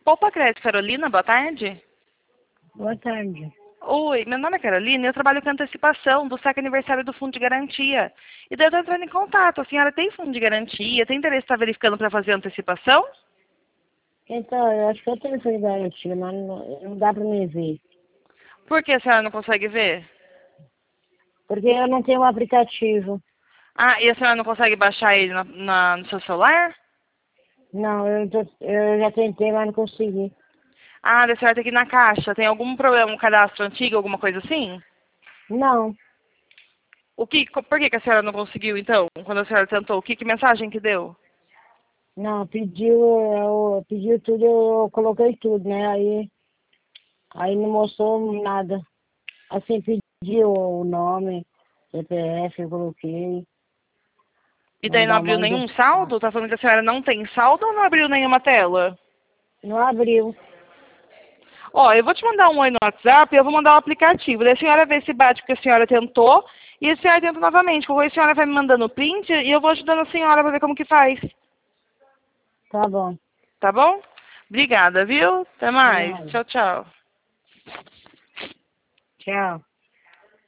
Poupa Crédito, Carolina, boa tarde. Boa tarde. Oi, meu nome é Carolina e eu trabalho com antecipação do saque aniversário do Fundo de Garantia. E daí eu tô entrando em contato. A senhora tem fundo de garantia? Tem interesse em estar verificando para fazer antecipação? Então, eu acho que eu tenho fundo de garantia, mas não dá pra me ver. Por que a senhora não consegue ver? Porque eu não tenho um aplicativo. Ah, e a senhora não consegue baixar ele no seu celular? Não, eu já tentei, mas não consegui. Ah, a senhora tem que ir na caixa. Tem algum problema, um cadastro antigo, alguma coisa assim? Não, Por que a senhora não conseguiu, então? Quando a senhora tentou, que mensagem que deu? não, pediu tudo, eu coloquei tudo, né? Aí não mostrou nada. Assim, pediu o nome, CPF, eu coloquei, E daí nome não da abriu mãe do... nenhum saldo? Tá falando que a senhora não tem saldo ou não abriu nenhuma tela? Não abriu. Ó, eu vou te mandar um oi no WhatsApp e eu vou mandar o aplicativo. Daí a senhora vê se bate o que a senhora tentou e a senhora tenta novamente. Qualquer coisa a senhora vai me mandando o print e eu vou ajudando a senhora pra ver como que faz. Tá bom. Tá bom? Obrigada, viu? Até De mais. nada. Tchau, tchau. Tchau.